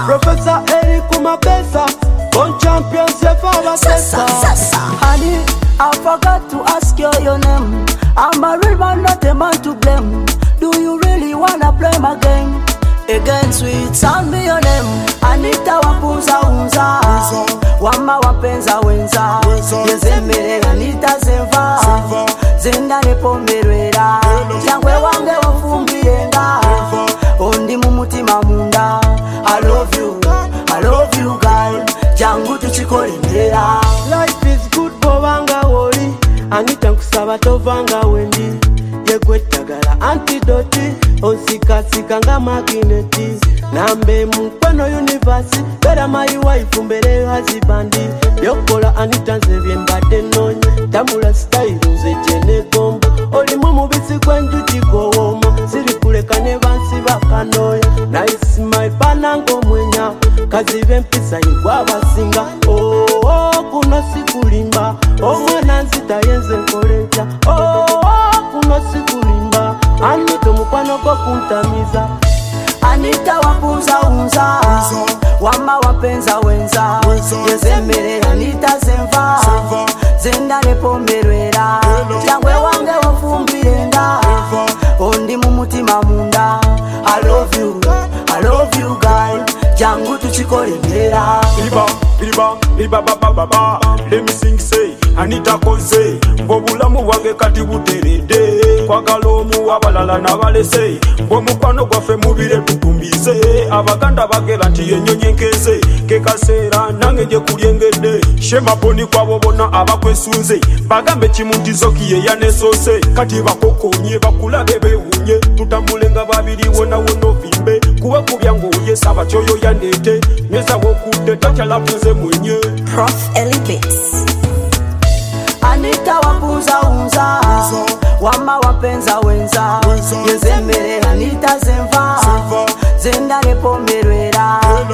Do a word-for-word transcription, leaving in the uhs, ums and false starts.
Professor Eric Kumabesa, on champion Sefa Sessa. Honey, I forgot to ask you your name. I'm a real man, not a man to blame. Do you really wanna play my game? Again, sweet, sound me your name. Anita wapunza unza, wama wapenza wenza. Yezemere Anita zenva, zenda nepomerera. Jangwe wange wafumbienga, ondi mumutima munda. I love you, I love you girl. Jangu tuchikolendera. Life is good bobanga woli, Anita nkusaba tovanga wendi. Yekwetagala antidote, onsikasika nga magneti. Nambe mukwano universe, bera my wife mbere husbandi. Yokola Anita nze byembadde nonya, tambula style nze jene gombo. Oli mumubisi kwenju kigowoma, siri kuleka ne bansi bakanoya. Nice my panango mwenya, kazibe mpisa yigwa basinga. Oh oh kuno sikulimba, omwana nzita yenze nkolenja. Oh oh kuno sikulimba, Anita mukwano go kuntamiza. Anita wapunza unza, wama wapenza wenza. Yezemere Anita zenva, zenda nepomerera. Jangwe wange wafumbienga, ondi mumutima munda. I love you, I love you girl. Jangu tuchikolendera. Liba, liba, liba baba baba. Let me sing say, Anita koze. Mbobulamu wange kati buterede. Kwagala omu abalala nabalese. Bomukwano gwafe mubire tutumbize. Abaganda bagera nti yenyonye nkeze. Kekasera nange je kulyengedde. Shema poni kwabo bonna abakwesunze. Bagambe kimuntizo kiye yanesose. Kati bakokonye bakulabe bewunye. Tutambulenga babiri wona wono vimbe. Kuwe kubyango ye saba choyo yandete. Neza wokude tachala puze mwenye. Prof Elibits. Anita wapunza unza, wama wapenza wenza. Yezemere Anita zenva, zenda nepomerera.